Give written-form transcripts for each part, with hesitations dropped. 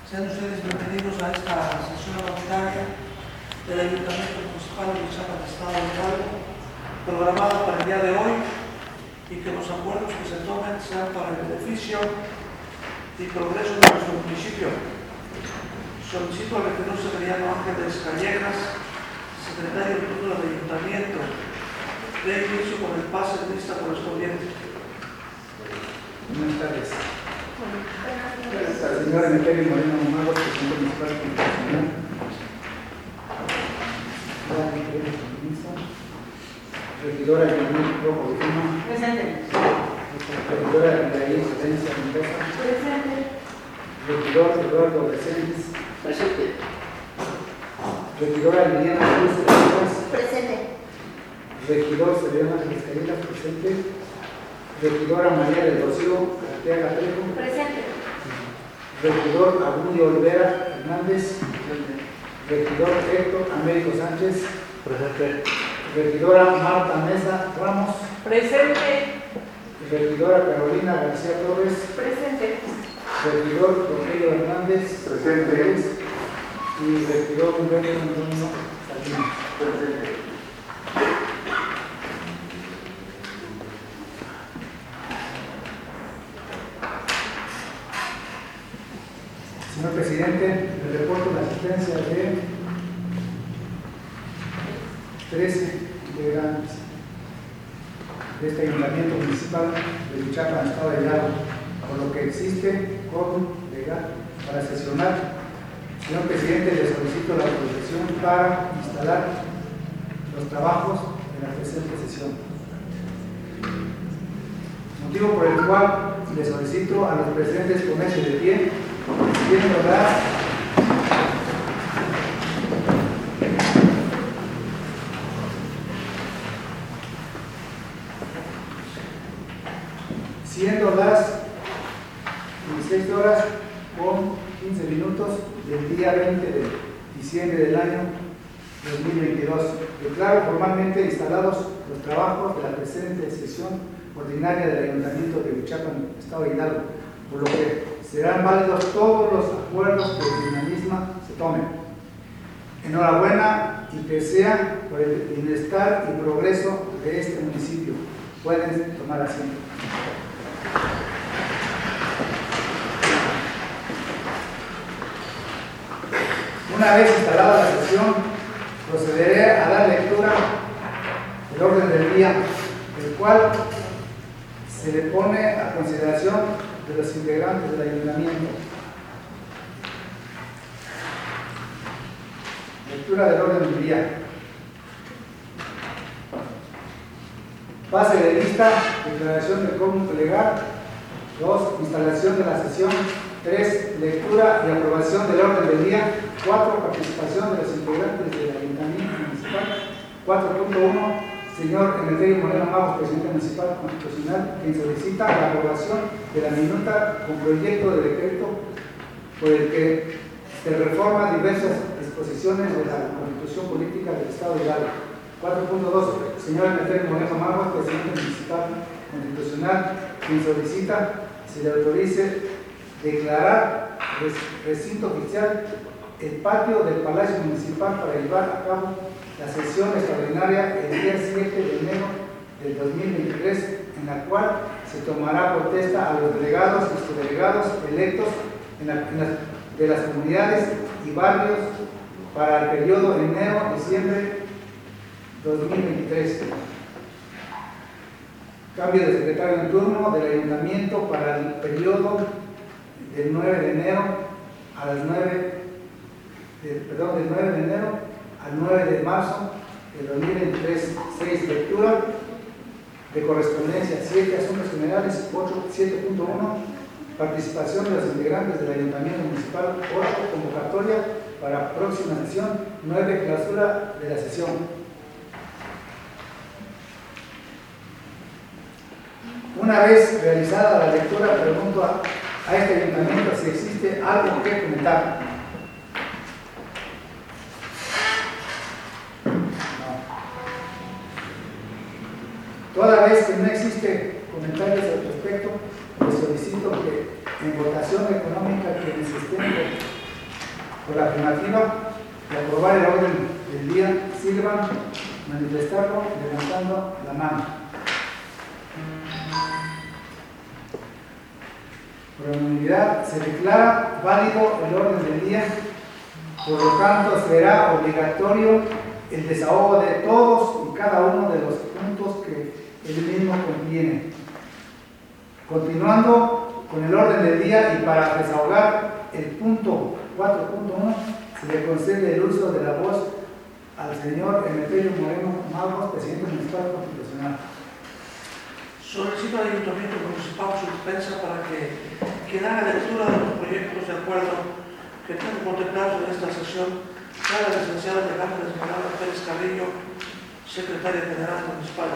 Sean ustedes bienvenidos a esta sesión ordinaria del Ayuntamiento Municipal de Huichapan, Estado de Hidalgo, programada para el día de hoy, y que los acuerdos que se tomen sean para el beneficio y progreso de nuestro municipio. Solicito al regidor Severiano Ángeles Callejas, secretario de turno del Ayuntamiento, de inicio con el pase de lista correspondiente. Buenas tardes. Señora Emeterio Moreno Magos, presidente municipal constitucional. Regidora Yamil Rojo Lima. Presente. Regidora Yair Valencia Mendoza. Presente. Regidor Eduardo Reséndiz. Presente. Regidora Liliana Cruz Rivas. Presente. Regidor Severiano Ángeles Callejas. Presente. Regidora María del Rocío Arteaga Trejo. Presente. Regidor Abudio Olvera Hernández. Regidor Héctor Américo Sánchez. Presente. Regidora Marta Mesa Ramos. Presente. Regidora Carolina García Torres. Presente. Regidor Rogelio Hernández. Presente. Y regidor Humberto Antonio Salinas. Presente. Señor presidente, le reporto la asistencia de 13 integrantes de este ayuntamiento municipal de Huichapan, Estado de Hidalgo, por lo que existe quórum legal para sesionar. Señor presidente, le solicito la autorización para instalar los trabajos de la presente sesión. Motivo por el cual le solicito a los presentes ponerse de pie, siendo las 16 horas con 15 minutos del día 20 de diciembre del año 2022. Declaro formalmente instalados los trabajos de la presente sesión ordinaria del Ayuntamiento de Huichapan, Estado de Hidalgo, por lo que serán válidos todos los acuerdos que en la misma se tomen. Enhorabuena y que sea por el bienestar y progreso de este municipio. Pueden tomar asiento. Una vez instalada la sesión, procederé a dar lectura del orden del día, el cual se le pone a consideración de los integrantes del ayuntamiento. Lectura del orden del día. Pase de lista, declaración de quórum legal. 2. Instalación de la sesión. 3. Lectura y aprobación del orden del día. 4. Participación de los integrantes del ayuntamiento municipal. 4.1. Señor Emeterio Moreno Magos, presidente municipal constitucional, quien solicita la aprobación de la minuta con proyecto de decreto por el que se reforma diversas disposiciones de la Constitución Política del Estado de Hidalgo. 4.2. Señor Emeterio Moreno Magos, presidente municipal constitucional, quien solicita se le autorice declarar recinto oficial el patio del Palacio Municipal para llevar a cabo la sesión extraordinaria el día 7 de enero del 2023, en la cual se tomará protesta a los delegados y subdelegados electos de las comunidades y barrios para el periodo de enero-diciembre 2023. Cambio de secretario en turno del ayuntamiento para el periodo del 9 de enero a las 9 del 9 de enero al 9 de marzo del 2023. 6. Lectura de correspondencia. 7. Asuntos generales. 8. 7.1. Participación de los integrantes del Ayuntamiento Municipal. 8. Convocatoria para próxima sesión. 9. Clausura de la sesión. Una vez realizada la lectura, pregunto a este ayuntamiento si existe algo que comentar. Toda vez que no existe comentarios al respecto, les solicito que en votación económica quienes estén Por la afirmativa de aprobar el orden del día, sirvan manifestarlo levantando la mano. Por unanimidad se declara válido el orden del día, por lo tanto será obligatorio el desahogo de todos y cada uno de los puntos que el mismo contiene. Continuando con el orden del día y para desahogar el punto 4.1, se le concede el uso de la voz al señor Emeterio Moreno Magos, presidente municipal constitucional. Solicito al Ayuntamiento Municipal su dispensa para que quien haga lectura de los proyectos de acuerdo que tengan contemplados en esta sesión sea la licenciada Alejandra Esmeralda Pérez Carrillo, secretaria general municipal.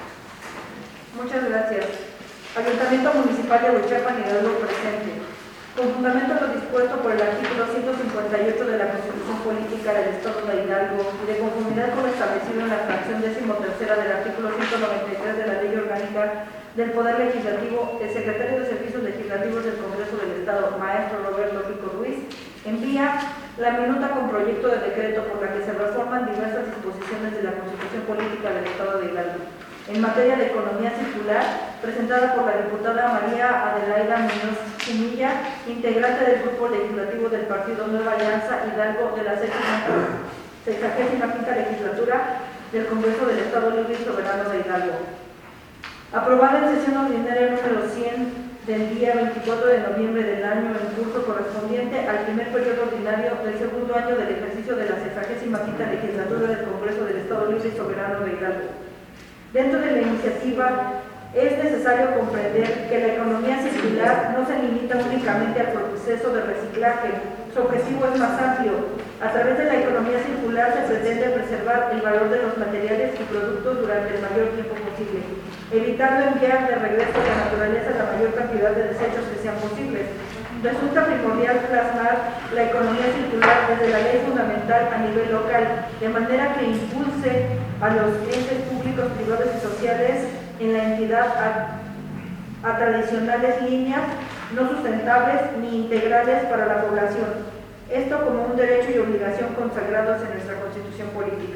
Muchas gracias. Ayuntamiento Municipal de Huichapan, Hidalgo presente. Con fundamento en lo dispuesto por el artículo 158 de la Constitución Política del Estado de Hidalgo y de conformidad con lo establecido en la fracción 13ª del artículo 193 de la Ley Orgánica del Poder Legislativo, el secretario de Servicios Legislativos del Congreso del Estado, maestro Roberto Rico Ruiz, envía la minuta con proyecto de decreto por la que se reforman diversas disposiciones de la Constitución Política del Estado de Hidalgo en materia de economía circular, presentada por la diputada María Adelaida Muñoz Chinilla, integrante del Grupo Legislativo del Partido Nueva Alianza Hidalgo de la 65ª Legislatura del Congreso del Estado Libre y Soberano de Hidalgo. Aprobada en sesión ordinaria número 100 del día 24 de noviembre del año en curso correspondiente al primer periodo ordinario del segundo año del ejercicio de la 65ª Legislatura del Congreso del Estado Libre y Soberano de Hidalgo. Dentro de la iniciativa es necesario comprender que la economía circular no se limita únicamente al proceso de reciclaje, su objetivo es más amplio. A través de la economía circular se pretende preservar el valor de los materiales y productos durante el mayor tiempo posible, evitando enviar de regreso a la naturaleza la mayor cantidad de desechos que sean posibles. Resulta primordial plasmar la economía circular desde la ley fundamental a nivel local, de manera que impulse a los entes públicos, privados y sociales en la entidad a tradicionales líneas no sustentables ni integrales para la población. Esto como un derecho y obligación consagrados en nuestra Constitución Política.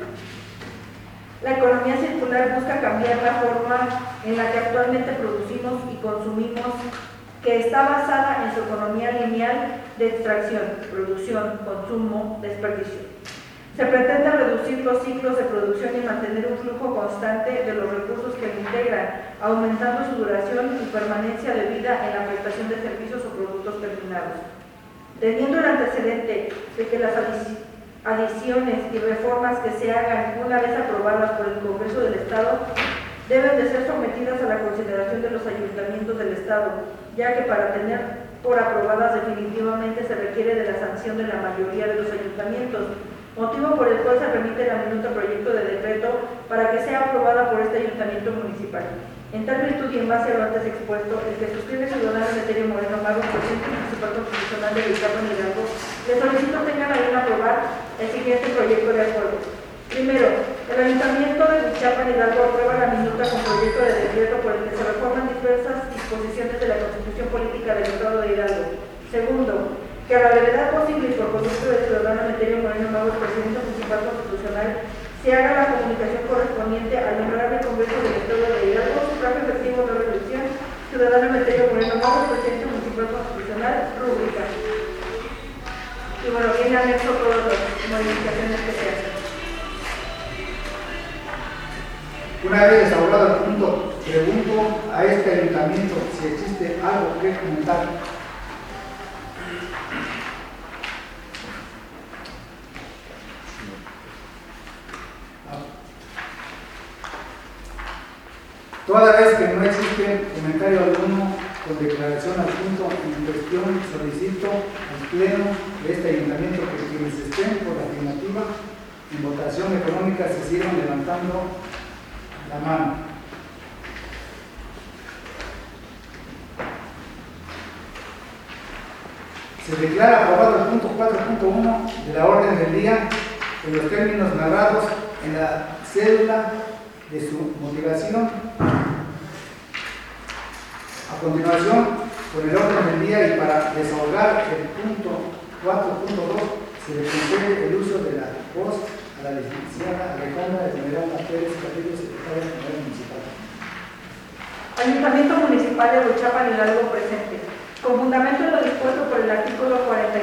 La economía circular busca cambiar la forma en la que actualmente producimos y consumimos, que está basada en su economía lineal de extracción, producción, consumo, desperdicio. Se pretende reducir los ciclos de producción y mantener un flujo constante de los recursos que lo integran, aumentando su duración y permanencia de vida en la prestación de servicios o productos terminados. Teniendo el antecedente de que las adiciones y reformas que se hagan una vez aprobadas por el Congreso del Estado deben de ser sometidas a la consideración de los ayuntamientos del Estado, ya que para tener por aprobadas definitivamente se requiere de la sanción de la mayoría de los ayuntamientos, motivo por el cual se remite la minuta proyecto de decreto para que sea aprobada por este ayuntamiento municipal. En tal virtud y en base a lo antes expuesto, el que suscribe el ciudadano Emeterio Moreno Magos, presidente municipal constitucional de Huichapan, Hidalgo, le solicito tengan a bien aprobar el siguiente proyecto de acuerdo. Primero, el Ayuntamiento de Huichapan, Hidalgo, aprueba la minuta con proyecto de decreto por el que se reforman diversas disposiciones de la Constitución Política del Estado de Hidalgo. Segundo, que a la brevedad posible y por conducto del ciudadano Emeterio Moreno Magos, presidente municipal constitucional, se haga la comunicación correspondiente al honorable Congreso del Estado de Hidalgo, sufragio efectivo de reelección, ciudadano Emeterio Moreno Magos, presidente municipal constitucional, rúbrica. Y bueno, viene anexo todas las modificaciones que se hacen. Una vez desahogado el punto, pregunto a este ayuntamiento si existe algo que comentar. Toda vez que no existe comentario alguno con declaración al punto en cuestión, solicito al Pleno de este ayuntamiento que quienes estén por la afirmativa en votación económica se sigan levantando la mano. Se declara aprobado el punto 4.1 de la orden del día en los términos narrados en la cédula de su motivación. A continuación, con el orden del día y para desahogar el punto 4.2, Se le concede el uso de la voz a la licenciada Alejandra Esmeralda Pérez Castillo, secretaria general municipal. Ayuntamiento Municipal de Huichapan Hidalgo presente. Con fundamento en lo dispuesto por el artículo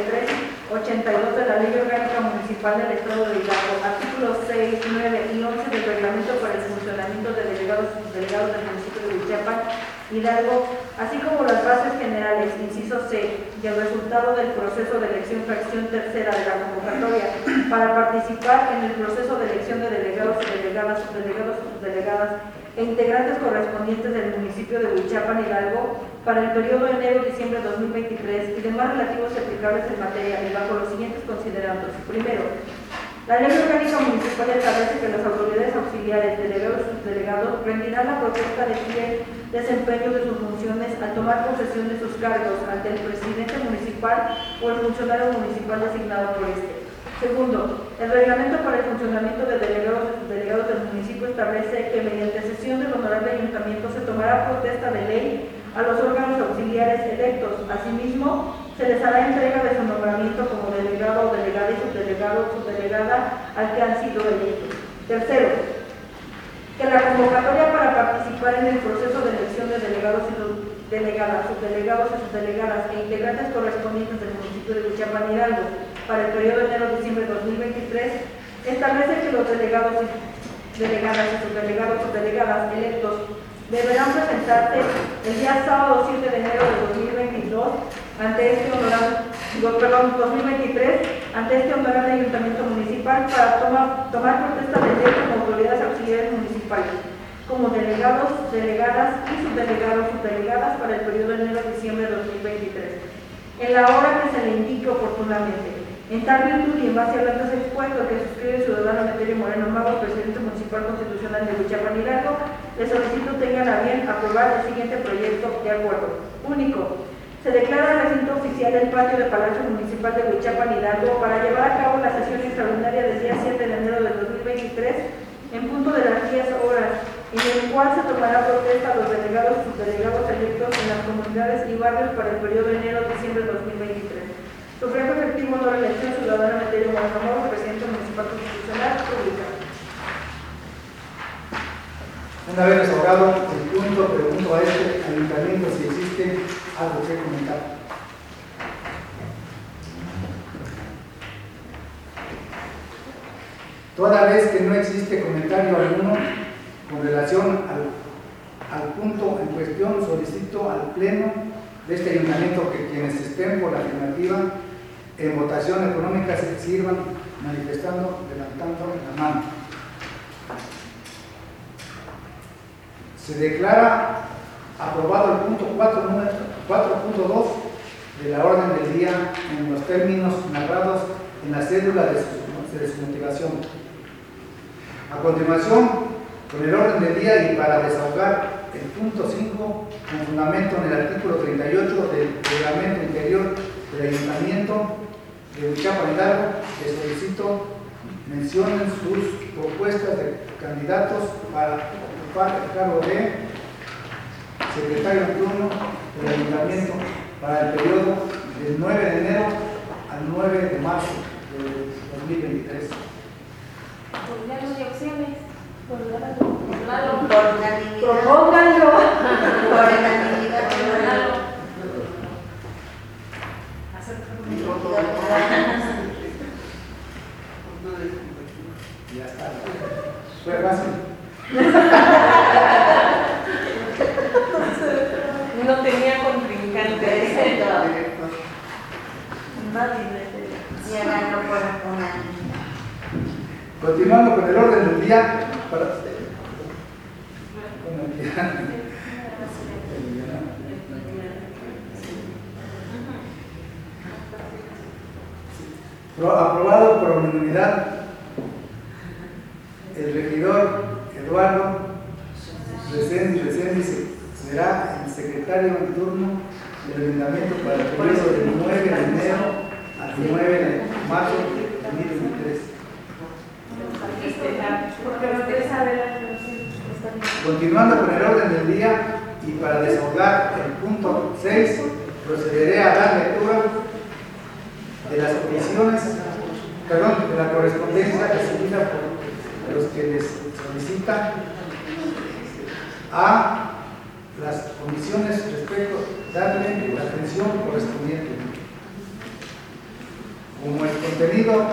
43-82 de la Ley Orgánica Municipal del Estado de Hidalgo, artículos 6, 9 y 11 del Reglamento para el Funcionamiento de Delegados y Subdelegados del municipio de Huichapan Hidalgo, así como las bases generales, inciso C, y el resultado del proceso de elección fracción tercera de la convocatoria para participar en el proceso de elección de delegados y delegadas, subdelegados y subdelegadas e integrantes correspondientes del municipio de Huichapan Hidalgo para el periodo de enero-diciembre de 2023 y demás relativos y aplicables en materia y bajo los siguientes considerandos. Primero, la Ley Orgánica Municipal establece que las autoridades auxiliares, delegados y subdelegados rendirán la protesta de fiel desempeño de sus funciones al tomar posesión de sus cargos ante el presidente municipal o el funcionario municipal designado por este. Segundo, el reglamento para el funcionamiento de delegados y subdelegados del municipio establece que mediante sesión del honorable ayuntamiento se tomará protesta de ley a los órganos auxiliares electos. Asimismo, se les hará entrega de su nombramiento como delegado o delegada y subdelegado o subdelegada al que han sido electos. Tercero, que la convocatoria para participar en el proceso de elección de delegados y delegadas, subdelegados y subdelegadas e integrantes correspondientes del municipio de Huichapan Hidalgo para el periodo de enero-diciembre de 2023 establece que los delegados y delegadas y subdelegados o subdelegadas electos deberán presentarse el día sábado 7 de enero de 2022 ante este honorable, 2023 ante este honorable ayuntamiento municipal para tomar protesta de ley como autoridades auxiliares municipales, como delegados, delegadas y subdelegados, subdelegadas para el periodo de enero-diciembre de 2023, en la hora que se le indique oportunamente. En tal virtud y en base a lo antes expuesto que suscribe el ciudadano Emeterio Moreno Mago, presidente municipal constitucional de Huichapan Hidalgo, le solicito tengan a bien aprobar el siguiente proyecto de acuerdo. Único. Se declara recinto oficial el patio de Palacio Municipal de Huichapan Hidalgo para llevar a cabo la sesión extraordinaria del día 7 de enero de 2023 en punto de las 10 horas, en el cual se tomará protesta a los delegados y subdelegados electos en las comunidades y barrios para el periodo de enero-diciembre de 2023. Sufragio efectivo no la elección ciudadana Emeterio Moreno Mago, presidente municipal constitucional pública. Una vez desahogado el punto, pregunto a este ayuntamiento si existe algo que comentar. Toda vez que no existe comentario alguno con relación al punto en cuestión, solicito al Pleno de este ayuntamiento que quienes estén por la afirmativa en votación económica se sirvan manifestando, levantando la mano. Se declara aprobado el punto 4.2 de la orden del día en los términos narrados en la cédula de su motivación. A continuación, con el orden del día y para desahogar el punto 5, con fundamento en el artículo 38 del Reglamento Interior del Ayuntamiento de Huichapan Hidalgo, les solicito mencionen sus propuestas de candidatos para ocupar el cargo de secretario en turno del Ayuntamiento para el periodo del 9 de enero al 9 de marzo de 2023. Por de opciones. Por unanimidad. Propónganlo. Por unanimidad. Ya está. Fue fácil. No tenía contrincante. Ya ganó por unanimidad. Continuando con el orden del día, aprobado por unanimidad, el regidor Eduardo Reséndiz será el secretario en turno del Ayuntamiento para el periodo del 9 de enero al 9 de marzo de 2023. Porque no quieres saber. Continuando con el orden del día y para desahogar el punto 6, procederé a dar lectura de las comisiones de la correspondencia recibida por los que les solicitan a las comisiones respecto darle la atención correspondiente. Como el contenido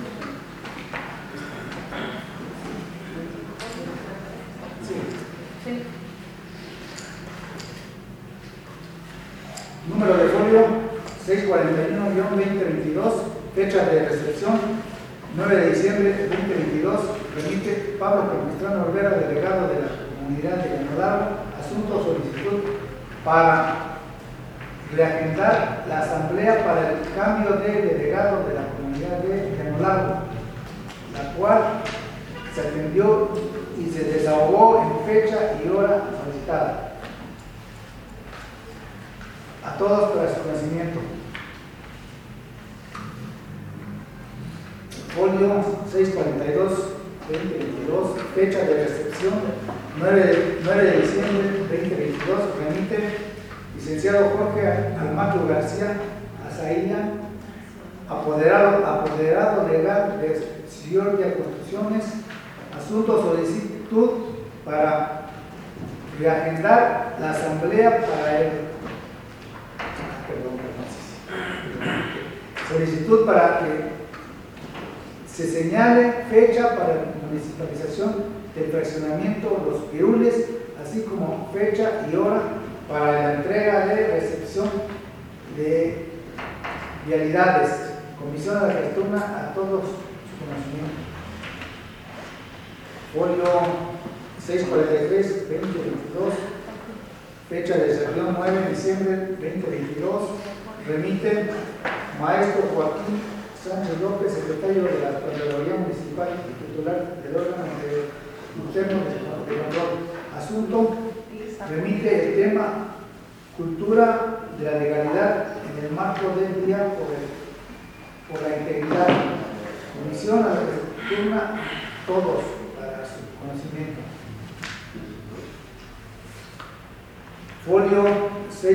número de folio 641-2022, fecha de recepción 9 de diciembre de 2022, remite Pablo Capistrano Olvera, delegado de la comunidad de Ganolaro, asunto solicitud para reagendar la asamblea para el cambio de delegado de la comunidad de Ganolaro, la cual se atendió y se desahogó en fecha y hora solicitada. A todos para su conocimiento. Folio 642-2022, fecha de recepción 9 de diciembre 2022, remite licenciado Jorge Almaquio García Azaía, apoderado legal de Ciordia Construcciones, asunto solicitud para reagendar la asamblea para el solicitud para que se señale fecha para la municipalización del fraccionamiento Los Pirules, así como fecha y hora para la entrega de recepción de vialidades. Comisión de la Gestura a todos su conocimiento. Folio 643-2022, fecha de recepción 9 de diciembre 2022, remite Maestro Joaquín Sánchez López, secretario de la Contraloría Municipal y titular del órgano interno de control. Asunto, remite el tema cultura de la legalidad en el marco del día por la integridad. Comisión a la que turna todos para su conocimiento. Folio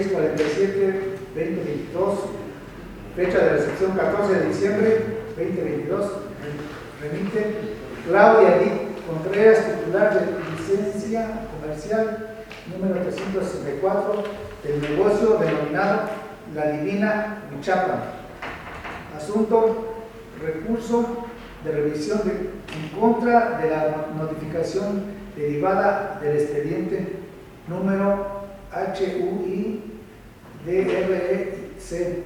647-2022, fecha de recepción 14 de diciembre 2022, remite Claudia Edith Contreras, titular de licencia comercial número 364 del negocio denominado La Divina Huichapan. Asunto, recurso de revisión en contra de la notificación derivada del expediente número HUI DRC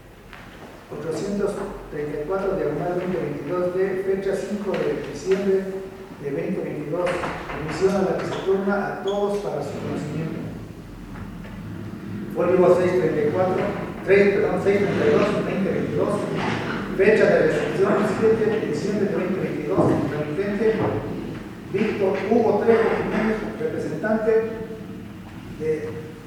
834 /2022 de fecha 5 de diciembre de 2022, comisión a la que se turna a todos para su conocimiento. Folio 632-2022, fecha de recepción 7 de diciembre de 2022, remitente Víctor Hugo Trejo Jiménez, representante de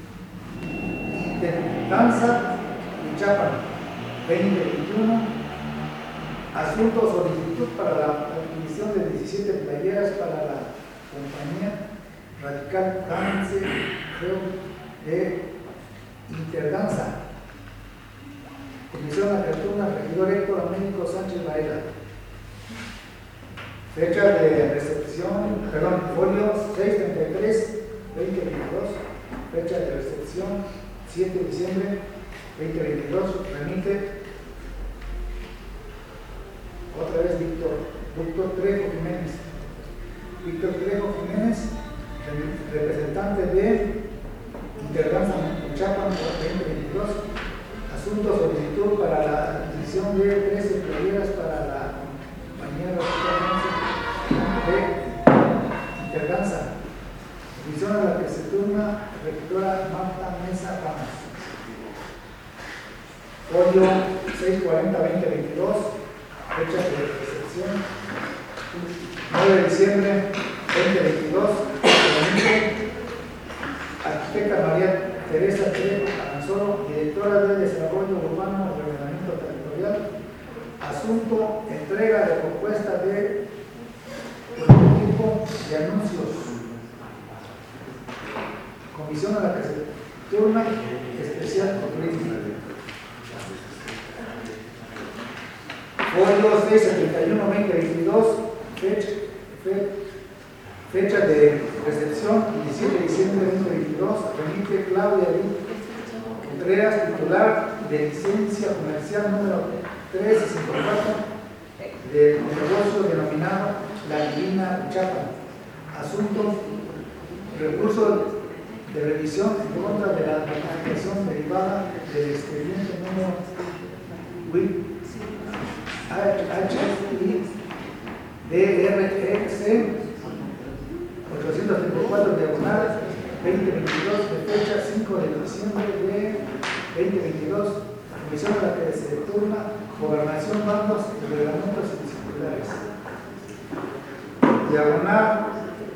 Danza Huichapan 2021, asunto solicitud para la adquisición de 17 playeras para la compañía Radical Dance de Interdanza. Comisión de Apertura, regidor Héctor Américo Sánchez Varela. Fecha de recepción, folio 633-2022, fecha de recepción 7 de diciembre 2022, remite otra vez Víctor Trejo Jiménez. Víctor Trejo Jiménez, representante de Interdanza Huichapan 2022, asunto solicitud para la adquisición de 13 playeras para la compañía de Interdanza. Comisión a la que se turna regidora Marta Mesa Ramos. Folio 640-2022, fecha de recepción 9 de diciembre 2022, arquitecta María Teresa Trejo Aranzoro, directora de Desarrollo Urbano y Ordenamiento Territorial. Asunto, entrega de propuesta de prototipo de anuncios. Comisión a la que se turna especial por turismo. Folio 671-2022, fecha de recepción, 17 de diciembre de 2022, remite Claudia Contreras, titular de licencia comercial número 354 del negocio denominado La Divina Huichapan. Asunto: recurso de revisión en contra de la notificación derivada del expediente número HIDREC 834 diagonal 2022 de fecha 5 de diciembre de 2022, comisión a la que se turna gobernación, bandos y reglamentos y disciplinarios. Diagonal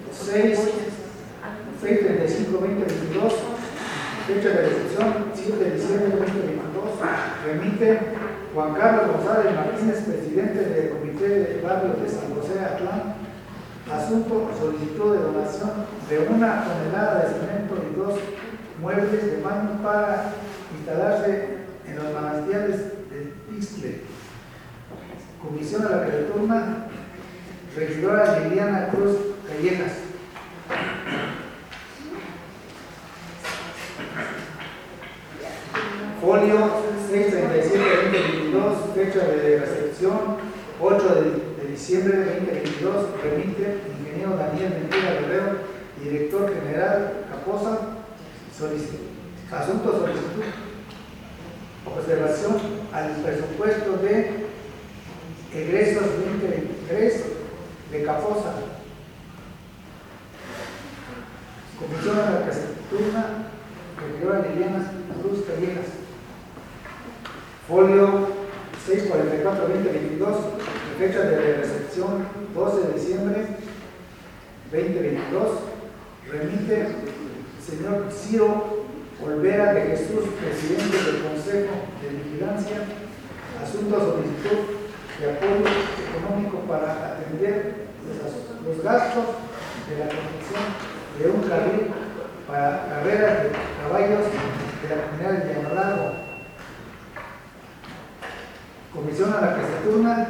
635-2022, fecha de recepción 7 de diciembre de 2022, remite Juan Carlos González Martínez, presidente del Comité de Barrio de San José Atlán. Asunto: solicitud de donación de 1 tonelada de cemento y 2 muebles de baño para instalarse en los manantiales de Ixtle. Comisión a la que le turna regidora Liliana Cruz Callejas. Folio 637-2022, fecha de recepción 8 de diciembre de 2022, remite ingeniero Daniel Ventura Guerrero, director general Caposa. Asunto: solicitud observación al presupuesto de egresos 2023 de Caposa. Comisión a la que se turna regidora Liliana Cruz Callejas. Folio 644-2022, fecha de recepción 12 de diciembre 2022, remite señor Ciro Olvera de Jesús, presidente del Consejo de Vigilancia. Asunto: solicitud de apoyo económico para atender los gastos de la construcción de un carril para carreras de caballos de la comunidad de Llano Largo. Comisión a la que se turna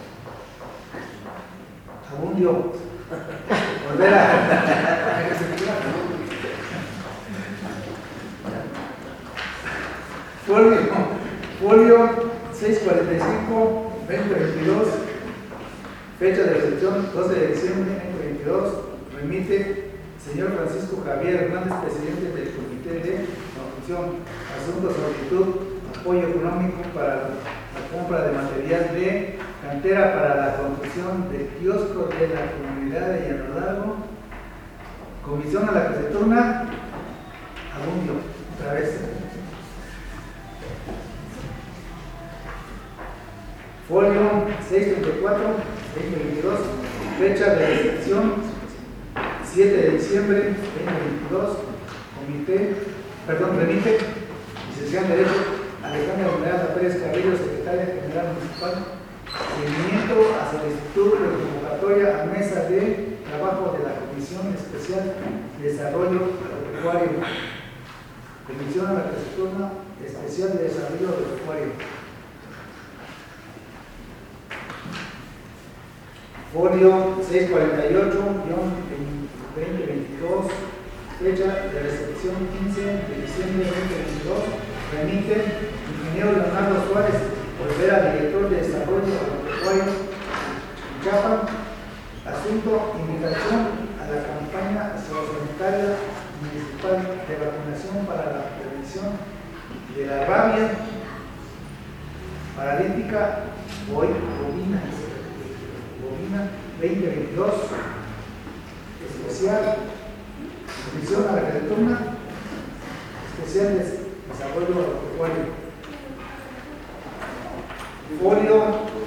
Abundio Olvera. Folio 645-2022, fecha de recepción 12 de diciembre de 2022, remite señor Francisco Javier Hernández, presidente del Comité de Construcción. Asunto: solicitud apoyo económico para la compra de material de cantera para la construcción de kioscos de la comunidad de Llano Largo. Comisión a la que se turna Abundio, otra vez. Folio 634-2022, fecha de recepción 7 de diciembre de 2022, remite licenciada en Derecho Alejandra Esmeralda Pérez Carrillo, secretaria general municipal, seguimiento a solicitud de convocatoria a mesa de trabajo de la Comisión Especial de Desarrollo Agropecuario. Comisión a la que se turna Especial de Desarrollo Agropecuario. Folio 648-2022, fecha de recepción 15 de diciembre de 2022, remite ingeniero Leonardo Suárez Olvera, director de Desarrollo Agropecuario Huichapan. Asunto: invitación a la campaña sociosanitaria municipal de vacunación para la prevención de la rabia paralítica bovina 2022, especial. Comisión a la que se turna Especial de Desarrollo Agropecuario. Folio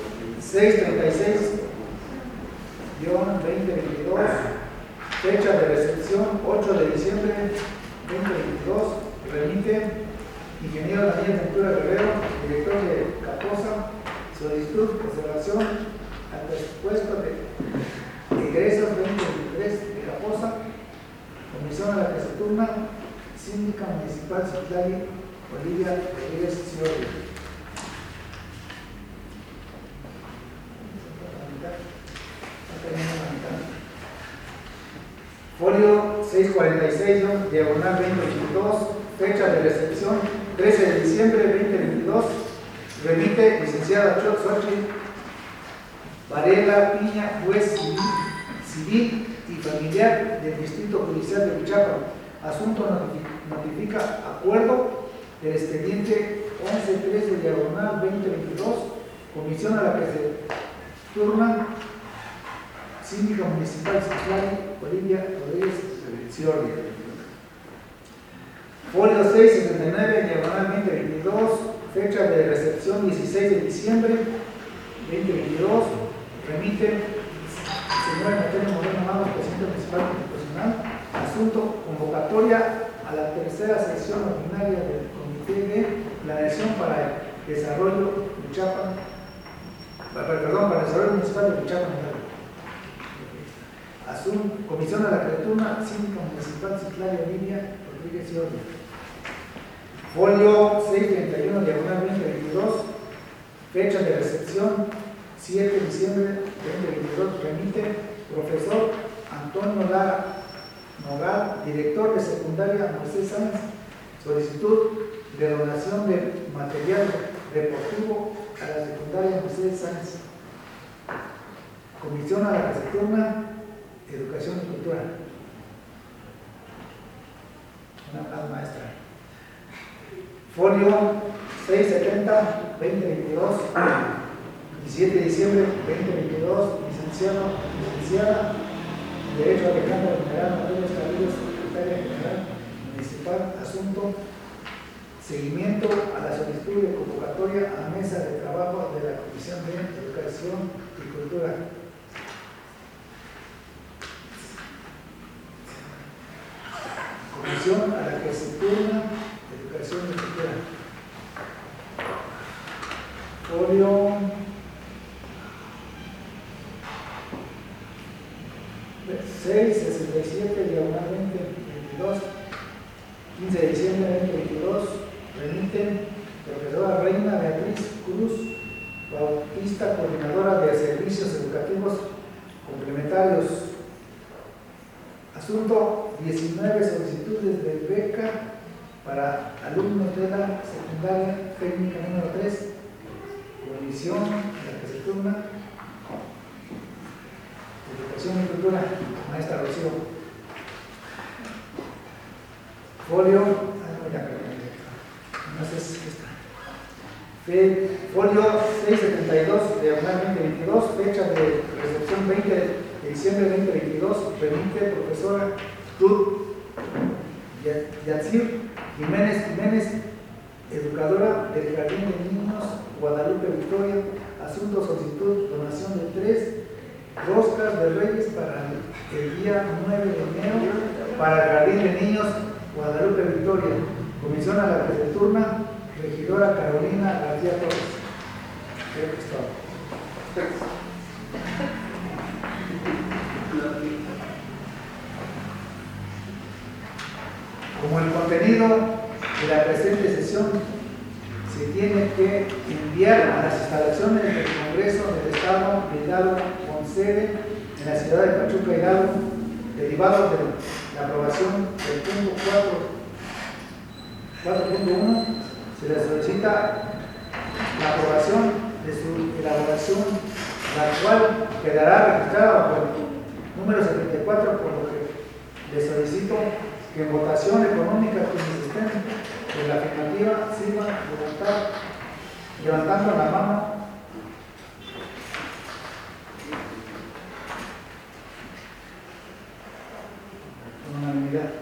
636-2022, fecha de recepción 8 de diciembre 2022, remite ingeniero Daniel Ventura Guerrero, director de Caposa. Solicitud de observación al presupuesto de egresos 2023 de Caposa. Comisión a la que se turna Síndica Municipal Citlali Olivia Rodríguez Ciori. 646, diagonal 2022, fecha de recepción 13 de diciembre 2022, remite licenciada Xochitl Varela Piña, juez civil y familiar del Distrito Judicial de Huichapan. Asunto notifica acuerdo del expediente 1113 diagonal 2022, comisión a la que se turna síndica municipal Citlali Olivia Rodríguez Ciordia. Folio 679 diagonal 2022, fecha de recepción 16 de diciembre 2022, remite señora Natalia Moreno Mago, presidente municipal constitucional. Asunto: convocatoria a la tercera sesión ordinaria del Comité de Planeación para el Desarrollo Huichapan, para el Desarrollo Municipal de Huichapan. Asunto: comisión a la que turna síndica municipal Citlali Olivia Rodríguez Ciordia. Folio 631 diagonal 2022, fecha de recepción 7 de diciembre 2022, remite profesor Antonio Lara Nogal, director de secundaria Moisés Sáenz, solicitud de donación de material deportivo a la secundaria Moisés Sáenz. Comisión a la que se turna Educación y Cultura. Una paz maestra. Folio 670 2022, 17 de diciembre 2022, licenciada en Derecho Alejandra General Natalia Escabillos, secretaria general municipal. Asunto: seguimiento a la solicitud de convocatoria a mesa de trabajo de la Comisión de Educación y Cultura. Comisión a la que se turna Educación y Cultura. Folio 667 diagonal 2022, 15 de diciembre 2022, remiten profesora Reina Beatriz Cruz Bautista, coordinadora de servicios educativos complementarios. Asunto: 19 solicitudes de beca para alumnos de la secundaria técnica número 3. Comisión a la que se turna Educación y Cultura, maestra Rocío. Folio, folio 672 diagonal 2022, fecha de recepción 20 de diciembre 2022, remite profesora Ruth Yatzir Jiménez, educadora del Jardín de Niños Guadalupe Victoria. Asunto: solicitud donación de 3 roscas de Reyes para el día 9 de enero para el Jardín de Niños Guadalupe Victoria. Comisión a la que se turna regidora Carolina García Torres. Creo que es todo. Como el contenido de la presente sesión se tiene que enviar a las instalaciones del Congreso del Estado de Hidalgo con sede en la ciudad de Pachuca, Hidalgo, derivado de la aprobación del punto 4.1, se le solicita la aprobación de su elaboración, la cual quedará registrada bajo el número 74, por lo que le solicito que en votación económica consistente de la afirmativa sirva levantando la mano. Con unanimidad.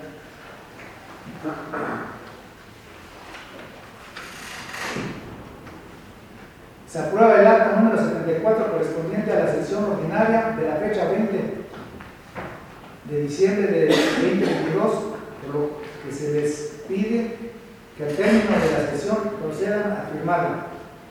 Se aprueba el acta número 74 correspondiente a la sesión ordinaria de la fecha 20 de diciembre de 2022, por lo que se les pide que al término de la sesión procedan a firmarla.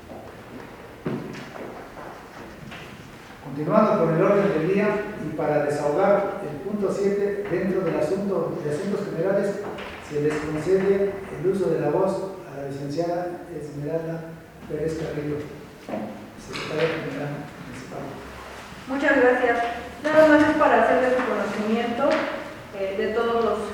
Continuando con el orden del día y para desahogar el punto 7 dentro del asunto de asuntos generales, se les concede el uso de la voz a la licenciada Esmeralda Pérez Carrillo, secretaria general municipal. Muchas gracias. Nada más es para hacerles un conocimiento de todos los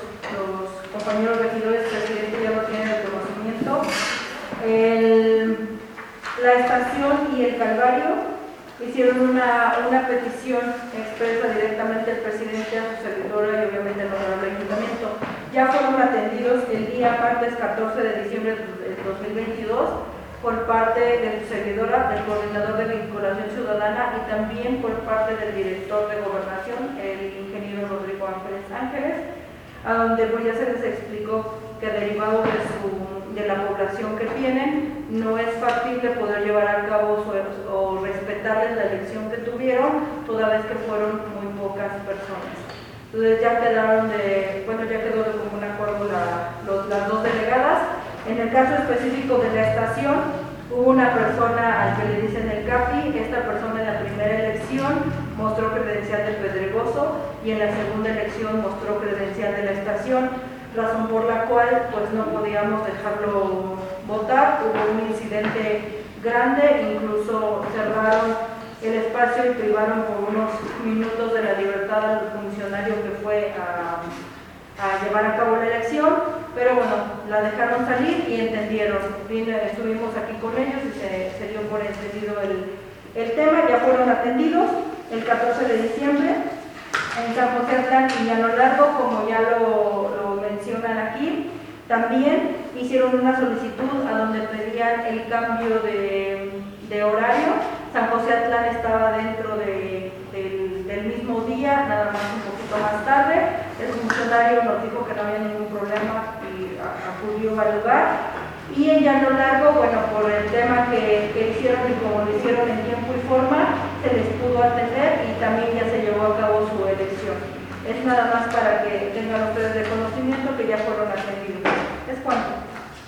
Estación y El Calvario hicieron una petición expresa directamente al presidente, a su servidora y obviamente al honorable ayuntamiento. Ya fueron atendidos el día martes 14 de diciembre del 2022 por parte de su servidora, del coordinador de vinculación ciudadana y también por parte del director de gobernación, el ingeniero Rodrigo Ángeles, a donde pues ya se les explicó que derivado de la población que tienen, no es factible poder llevar a cabo o respetarles la elección que tuvieron, toda vez que fueron muy pocas personas. Entonces ya quedaron ya quedó de común acuerdo las dos delegadas. En el caso específico de la estación, hubo una persona al que le dicen el CAPI. Esta persona en la primera elección mostró credencial de Pedregoso y en la segunda elección mostró credencial de la estación, razón por la cual pues no podíamos dejarlo votar. Hubo un incidente grande, incluso cerraron el espacio y privaron por unos minutos de la libertad al funcionario que fue a llevar a cabo la elección, pero bueno, la dejaron salir y entendieron. Estuvimos aquí con ellos y se dio por entendido el tema. Ya fueron atendidos el 14 de diciembre en San José Atlán y Llano Largo, como ya lo mencionan aquí. También hicieron una solicitud a donde pedían el cambio de horario. San José Atlán estaba dentro del mismo día, nada más un poquito más tarde. El funcionario nos dijo que no había ningún problema y acudió al lugar. Y en Llano Largo, bueno, por el tema que hicieron y como lo hicieron en tiempo y forma, se les pudo atender y también ya se llevó a cabo su elección. Es nada más para que tengan ustedes de conocimiento que ya fueron atendidos. ¿Es cuánto?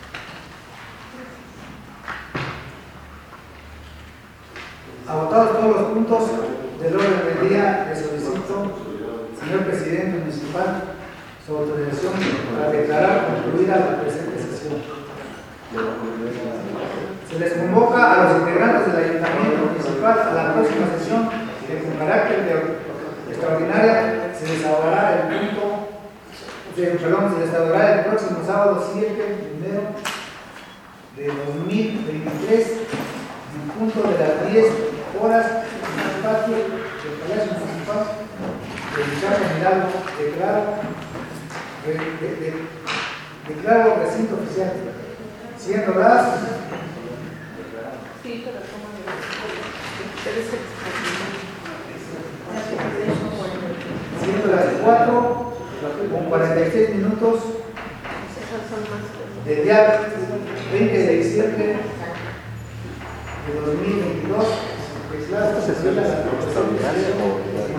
Agotados todos los puntos del orden del día, le solicito, señor presidente municipal, su autorización para declarar concluida la presente sesión. Se les convoca a los integrantes del Ayuntamiento Municipal a la próxima sesión que con carácter extraordinaria se desahogará el próximo sábado 7 de enero de 2023 en punto de las 10 horas en el patio del Palacio Municipal de Huichapan Hidalgo. Declaro recinto oficial, siendo las siendo las 4:46 del día 20 de diciembre de 2022. Declaro oficial la